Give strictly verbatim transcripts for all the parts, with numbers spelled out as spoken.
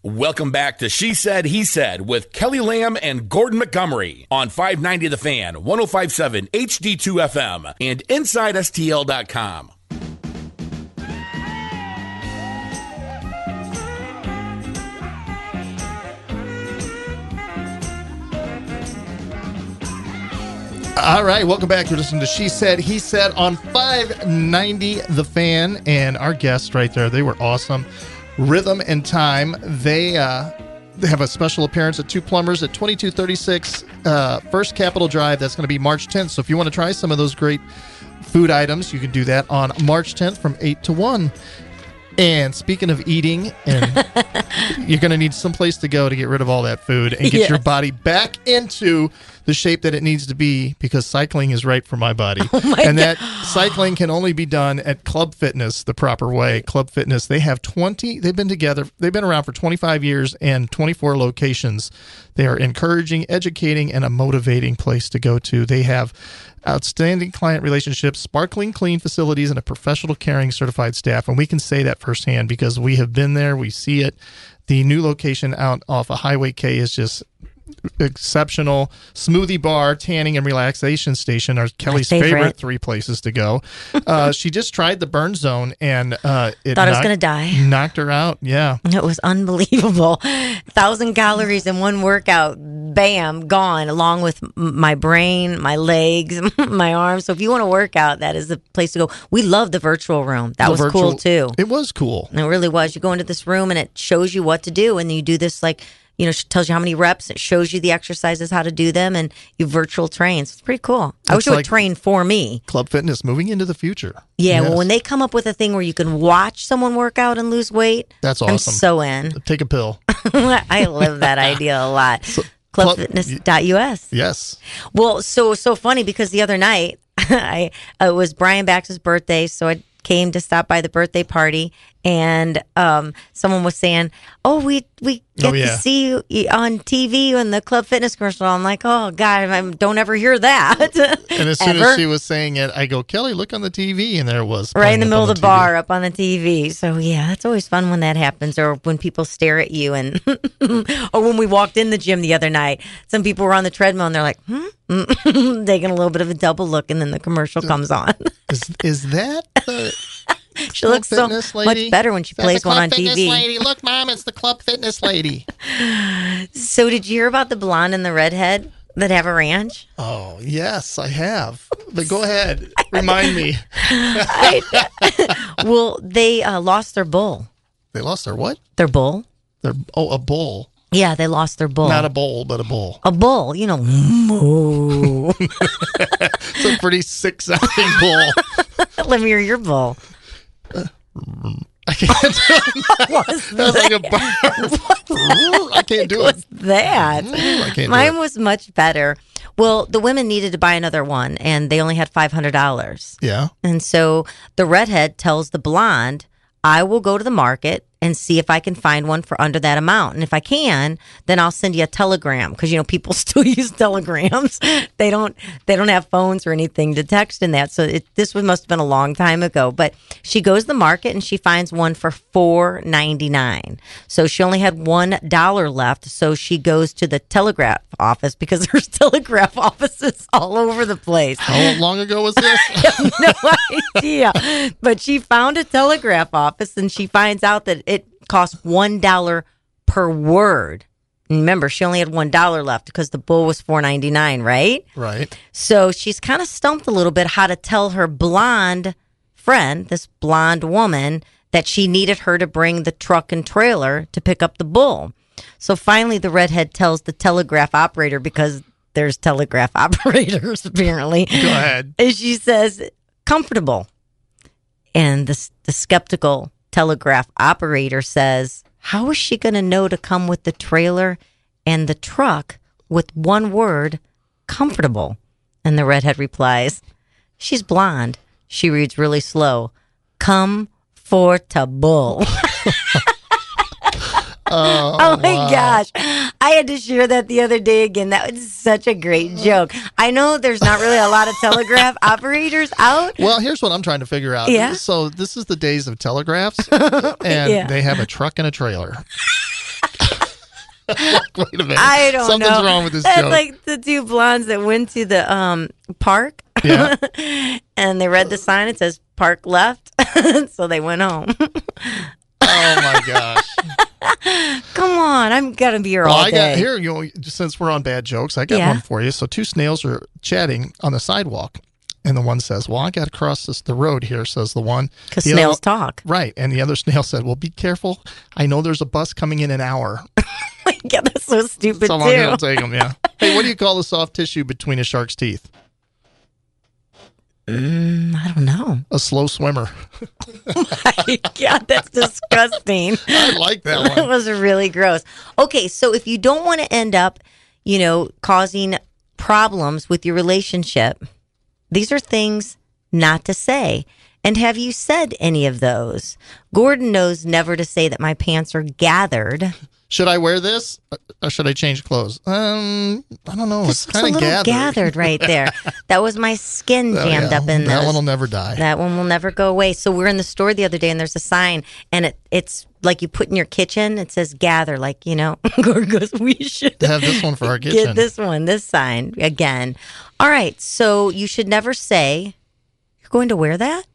Welcome back to She Said, He Said with Kelly Lamb and Gordon Montgomery on five ninety The Fan, one oh five point seven H D two F M, and inside S T L dot com. All right, welcome back. You're listening to She Said, He Said on five ninety The Fan, and our guests right there, they were awesome. Rhythm and Time, they uh, they have a special appearance at Two Plumbers at twenty-two thirty-six uh, First Capitol Drive. That's going to be March tenth. So if you want to try some of those great food items, you can do that on March tenth from eight to one. And speaking of eating, and you're going to need some place to go to get rid of all that food and get Yes. your body back into the shape that it needs to be, because cycling is right for my body. Oh my and God. that cycling can only be done at Club Fitness the proper way. Club Fitness, they have twenty, they've been together, they've been around for twenty-five years and twenty-four locations. They are encouraging, educating, and a motivating place to go to. They have outstanding client relationships, sparkling clean facilities, and a professional caring certified staff. And we can say that firsthand because we have been there. We see it. The new location out off of Highway K is just exceptional. Smoothie bar, tanning, and relaxation station are Kelly's favorite. favorite three places to go. Uh, she just tried the burn zone, and uh, it Thought I was knocked- gonna die. knocked her out. Yeah. It was unbelievable. Thousand calories in one workout. Bam, gone, along with m- my brain, my legs, my arms. So if you want to work out, that is the place to go. We love the virtual room. That The was virtual- cool too. It was cool. It really was. You go into this room and it shows you what to do, and you do this like, you know, it tells you how many reps. It shows you the exercises, how to do them, and you virtual train. So it's pretty cool. I It's wish it would like- train for me. Club Fitness moving into the future. Yeah, Yes. well, when they come up with a thing where you can watch someone work out and lose weight, That's I'm awesome. so in. Take a pill. I live that idea a lot. Club- club fitness dot U S. Yes. Well, so so funny because the other night, I it was Brian Bax's birthday, so I came to stop by the birthday party, and um, someone was saying, "Oh, we we get Oh, yeah. to see you on T V in the Club Fitness commercial." I'm like, "Oh God, I don't ever hear that." And as soon Ever. as she was saying it, I go, Kelly, look on the T V, and there it was. Right in playing the up middle on of the T V. bar up on the T V. So, yeah, that's always fun when that happens, or when people stare at you. And or when we walked in the gym the other night, some people were on the treadmill and they're like, hmm? Taking a little bit of a double look, and then the commercial comes on. Is, is that the She Club looks so Fitness lady? much better when she That's plays the one Club on Fitness T V. Lady. Look, Mom, it's the Club Fitness lady. So, did you hear about the blonde and the redhead that have a ranch? Oh, yes, I have. But go ahead. Remind me. I, well, they uh, lost their bull. They lost their what? Their bull? Their Oh, a bull. Yeah, they lost their bull. Not a bowl, but a bull. a bull, you know. moo. It's a pretty sick-sounding bull. Let me hear your bull. I can't do it. What's That's like a bark. I can't do it. What's that? I can't Mine do it. was much better. Well, the women needed to buy another one, and they only had five hundred dollars. Yeah. And so the redhead tells the blonde, I will go to the market and see if I can find one for under that amount. And if I can, then I'll send you a telegram, because, you know, people still use telegrams. They don't they don't have phones or anything to text in that. So it, this was, must have been a long time ago. But she goes to the market and she finds one for four ninety-nine. So she only had one dollar left. So she goes to the telegraph office, because there's telegraph offices all over the place. How long ago was this? No idea. But she found a telegraph office, and she finds out that it costs one dollar per word. And remember, she only had one dollar left because the bull was four ninety-nine, right? Right. So she's kind of stumped a little bit how to tell her blonde friend, this blonde woman, that she needed her to bring the truck and trailer to pick up the bull. So finally, the redhead tells the telegraph operator, because there's telegraph operators apparently. Go ahead. And she says, comfortable. And the, the skeptical telegraph operator says, how is she going to know to come with the trailer and the truck with one word, comfortable? And the redhead replies, she's blonde. She reads really slow, come-for-table. Oh, Oh my wow. gosh. I had to share that the other day again. That was such a great joke. I know there's not really a lot of telegraph operators out. Well, here's what I'm trying to figure out. Yeah. So this is the days of telegraphs, and Yeah. they have a truck and a trailer. Wait a minute. I don't Something's know. Something's wrong with this That's joke. like the two blondes that went to the um park. Yeah. And they read the sign. It says park left. So they went home. Oh my gosh. Come on. I'm going to be here Well, all I day. got here, you know, since we're on bad jokes, I got Yeah. one for you. So two snails are chatting on the sidewalk. And the one says, well, I got to cross this, the road here, says the one. Because The snails other, talk. Right. And the other snail said, well, be careful. I know there's a bus coming in an hour. Yeah, that's so stupid, So too. long it'll take them, yeah. Hey, what do you call the soft tissue between a shark's teeth? Mm, I don't know. A slow swimmer. My God, that's disgusting. I like that That one. was really gross. Okay, so if you don't want to end up, you know, causing problems with your relationship, these are things not to say. And have you said any of those? Gordon knows never to say that my pants are gathered. Should I wear this or should I change clothes? Um, I don't know. This It's looks a kind of little gathered. gathered right there. That was my skin Oh, jammed yeah. up in That those. one will never die. That one will never go away. So we're in the store the other day, and there's a sign, and it it's like you put in your kitchen. It says "gather," like, you know. Gordon goes, "We should Have this one for our kitchen. get this one, this sign again." All right. So you should never say you're going to wear that.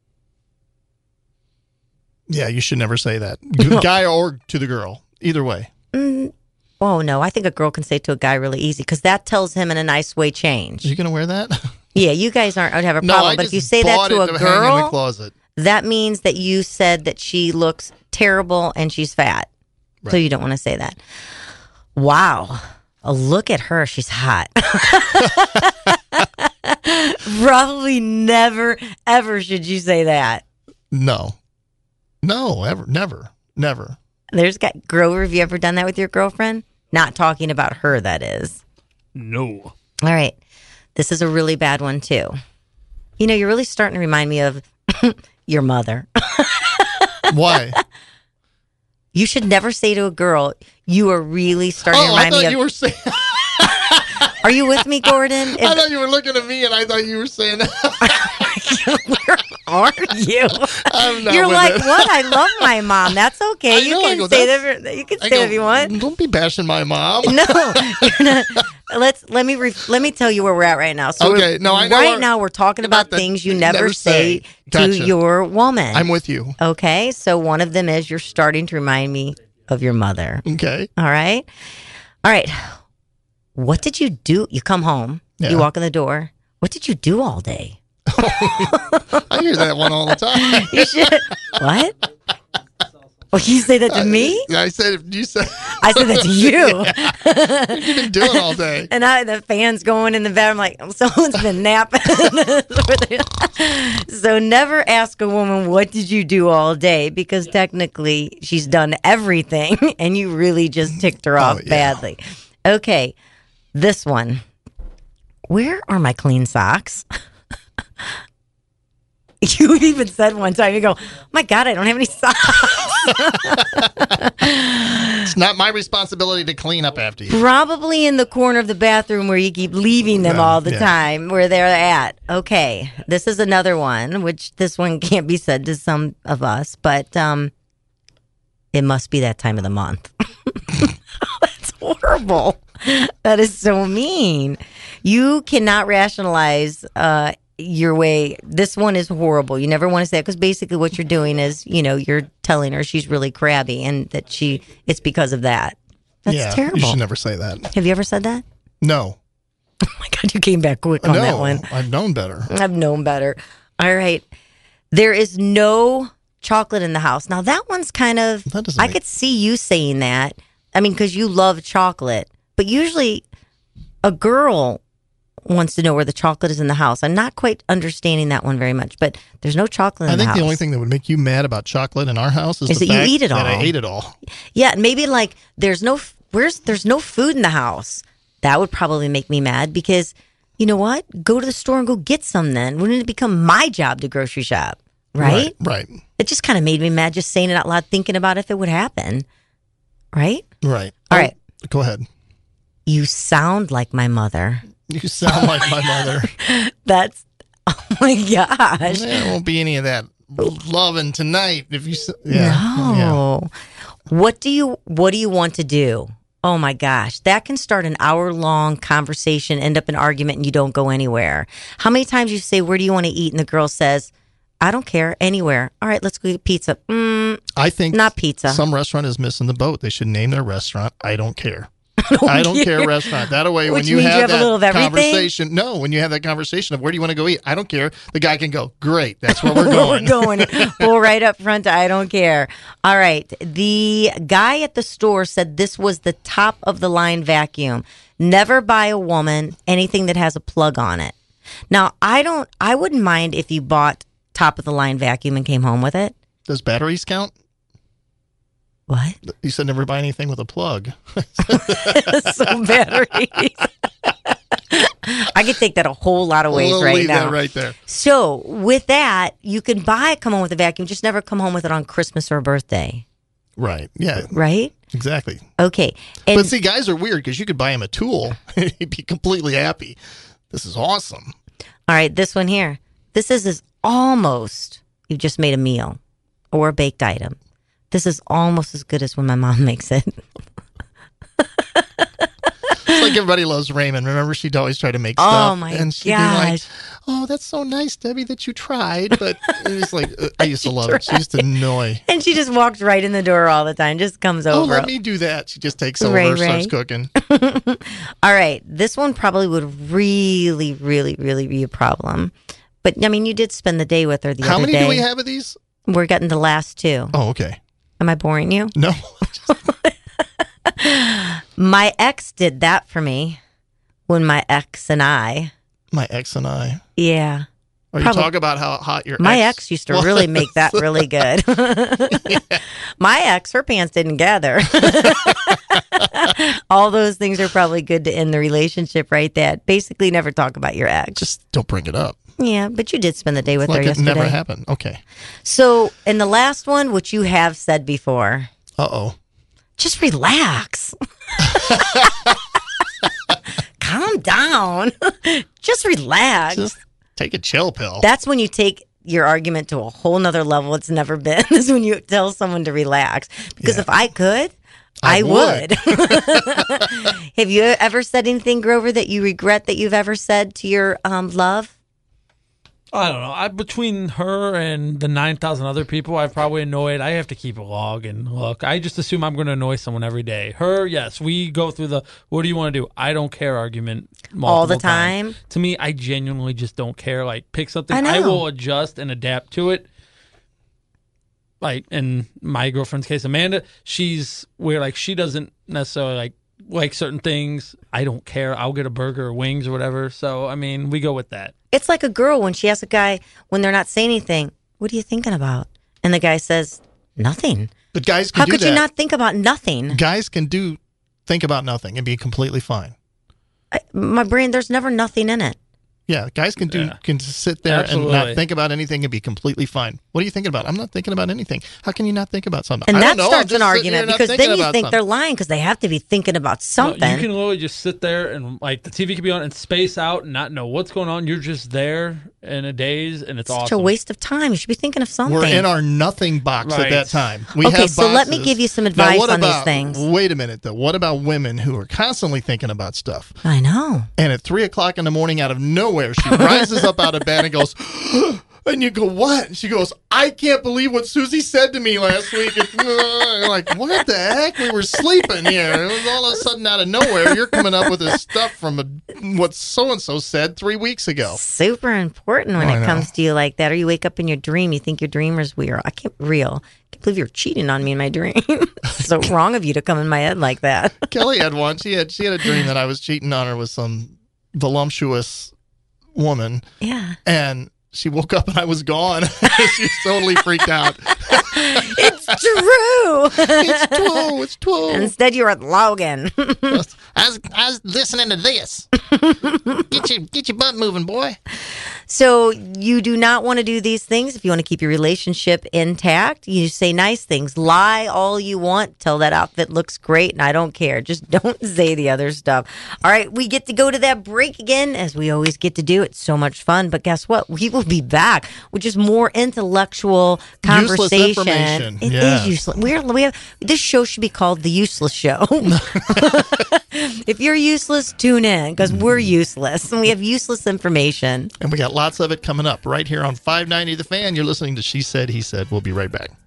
Yeah, you should never say that. Guy or to the girl. Either way. Mm, oh no, I think a girl can say to a guy really easy because that tells him in a nice way change. Are you going to wear that? Yeah, you guys aren't. I would have a No, problem. I but just if you say that bought to it a to hang in the girl, closet. that means that you said that she looks terrible and she's fat. So Right. you don't want to say that. Wow. Oh, look at her. She's hot. Probably never, ever should you say that. No. No, ever. Never. Never. There's got Grover. Have you ever done that with your girlfriend? Not talking about her, that is. No. All right. This is a really bad one, too. You know, you're really starting to remind me of your mother. Why? You should never say to a girl, you are really starting to Oh, I remind me thought of... you were saying... Are you with me, Gordon? If- I thought you were looking at me and I thought you were saying Where are you? I'm not You're with like, it. what? I love my mom. That's okay. I You know, I can go, say that's- that. You can I say go, that if you want. Don't be bashing my mom. No, you're not. Let's let me re- let me tell you where we're at right now. So Okay, we're- no, I know right where- now we're talking about about, the- things you never, never say, say. Gotcha. to your woman. I'm with you. Okay, so one of them is you're starting to remind me of your mother. Okay. All right, all right. What did you do? You come home. Yeah. You walk in the door. What did you do all day? I hear that one all the time. You should. What? Oh, you say that to me? I said, you said, I said that to you. what you been doing all day? And I, the fan's going in the bed. I'm like, someone's been napping. So never ask a woman, what did you do all day? Because technically she's done everything and you really just ticked her off Oh, yeah. badly. Okay, this one. Where are my clean socks? You even said one time, you go, oh my God, I don't have any socks. It's not my responsibility to clean up after you. Probably in the corner of the bathroom where you keep leaving them Yeah, all the yeah. time, where they're at. Okay, this is another one, which this one can't be said to some of us, but um, it must be that time of the month. That's horrible. That is so mean. You cannot rationalize uh, your way. This one is horrible. You never want to say it because basically what you're doing is, you know, you're telling her she's really crabby and that she it's because of that. That's yeah, terrible. You should never say that. Have you ever said that? No. Oh my God, you came back quick on no, that one. I've known better. I've known better. All right. There is no chocolate in the house. Now, that one's kind of, That doesn't I make- could see you saying that. I mean, because you love chocolate. But usually a girl wants to know where the chocolate is in the house. I'm not quite understanding that one very much, but there's no chocolate in I the think house. the only thing that would make you mad about chocolate in our house is, Is the that you fact eat it that I all. ate it all. Yeah, maybe like there's no where's there's no food in the house. That would probably make me mad because you know what? Go to the store and go get some then. Wouldn't it become my job to grocery shop? Right? Right. It just kind of made me mad just saying it out loud, thinking about if it would happen. Right? Right. All Oh, right. Go ahead. You sound like my mother. You sound like my mother. That's oh my gosh. There won't be any of that loving tonight if you. s- Yeah. No. Yeah. What do you what do you want to do? Oh my gosh, that can start an hour long conversation, end up an argument, and you don't go anywhere. How many times you say, "Where do you want to eat?" and the girl says, "I don't care, anywhere." All right, let's go get pizza. Mm, I think not pizza. Some restaurant is missing the boat. They should name their restaurant "I Don't Care." I don't, I don't care. care restaurant. That way, Which when you means have, you have that a little of everything? conversation, no, when you have that conversation of where do you want to go eat, I don't care. The guy can go, great, that's where we're going. We're going. Pull right up front to I don't care. All right. The guy at the store said this was the top of the line vacuum. Never buy a woman anything that has a plug on it. Now, I don't. I wouldn't mind if you bought top of the line vacuum and came home with it. Does batteries count? What? You said never buy anything with a plug. So batteries. I could take that a whole lot of ways we'll right leave now. That right there. So with that, you can buy it, come home with a vacuum, just never come home with it on Christmas or birthday. Right. Yeah. Right? Exactly. Okay. And but see, guys are weird because you could buy him a tool and he'd be completely happy. This is awesome. All right, this one here. This is, is almost, you just made a meal or a baked item. This is almost as good as when my mom makes it. It's like everybody loves Raymond. Remember, she'd always try to make Oh, stuff. my and she'd gosh. be like, oh, that's so nice, Debbie, that you tried. But it's like, uh, I used to love it. She used to annoy. And she just walks right in the door all the time, just comes Oh, over. let me do that. She just takes over, Ray, starts Ray. cooking. All right, this one probably would really, really, really be a problem. But, I mean, you did spend the day with her the How other many day. do we have of these? We're getting the last two. Oh, okay. Am I boring you? No. My ex did that for me when my ex and I, My ex and I. yeah. Are you Probably- talking about how hot your My ex ex used to really make that really good. My ex, her pants didn't gather. All those things are probably good to end the relationship, right? That basically never talk about your ex. Just don't bring it up. Yeah, but you did spend the day with Like her it yesterday. never happened. Okay. So, in the last one, which you have said before, Uh-oh. just relax. Calm down. Just relax. Just take a chill pill. That's when you take your argument to a whole nother level it's never been. Is when you tell someone to relax. Because Yeah. if I could, I I, would. would. Have you ever said anything, Grover, that you regret that you've ever said to your um, love? I don't know. I, between her and the nine thousand other people I've probably annoyed, I have to keep a log and look. I just assume I'm going to annoy someone every day. Her, yes, we go through the what do you want to do? I don't care argument multiple All the times. time? To me, I genuinely just don't care. Like, pick something. I know. I will adjust and adapt to it. Like, in my girlfriend's case, Amanda, she's where, like, she doesn't necessarily, like, like certain things. I don't care. I'll get a burger or wings or whatever. So, I mean, we go with that. It's like a girl when she asks a guy, when they're not saying anything, what are you thinking about? And the guy says, nothing. But guys can How do could that. you not think about nothing? Guys can do think about nothing and be completely fine. I, my brain, there's never nothing in it. Yeah, guys can do Yeah. can just sit there Absolutely. and not think about anything and be completely fine. What are you thinking about? I'm not thinking about anything. How can you not think about something? And I that don't know. I'm starts just an sitting here argument not because thinking then you about think they're something. lying because they have to be thinking about something. No, you can literally just sit there and like the T V can be on and space out and not know what's going on. You're just there in a daze and it's Such awesome. a waste of time. You should be thinking of something. We're in our nothing box at Right. that time. We Okay, have so let me boxes. give you some Now, advice what on these about- things. Wait a minute, though. What about women who are constantly thinking about stuff? I know. And at three o'clock in the morning, out of nowhere, she rises up out of bed and goes, and you go, what? And she goes, I can't believe what Susie said to me last week. It's, uh, like, what the heck? We were sleeping here. It was all of a sudden out of nowhere. You're coming up with this stuff from a, what so-and-so said three weeks ago. Super important when I it know. comes to you like that. Or you wake up in your dream, you think your dream is weird. I can't real. I can't believe you're cheating on me in my dream. So wrong of you to come in my head like that. Kelly had one. She had, she had a dream that I was cheating on her with some voluptuous woman. Yeah. And she woke up and I was gone. She was totally freaked out. It's true. It's true. It's true. Instead, you're at Logan. I was, I was listening to this. Get your get your butt moving, boy. So you do not want to do these things if you want to keep your relationship intact. You say nice things. Lie all you want. Tell that outfit looks great and I don't care. Just don't say the other stuff. All right, we get to go to that break again as we always get to do. It's so much fun. But guess what? We will be back with just more intellectual Useless conversation. information. It Yeah. is useless. We're we have this show should be called The Useless Show. If you're useless, tune in because we're useless and we have useless information. And we got lots of it coming up right here on five ninety The Fan. You're listening to She Said, He Said. We'll be right back.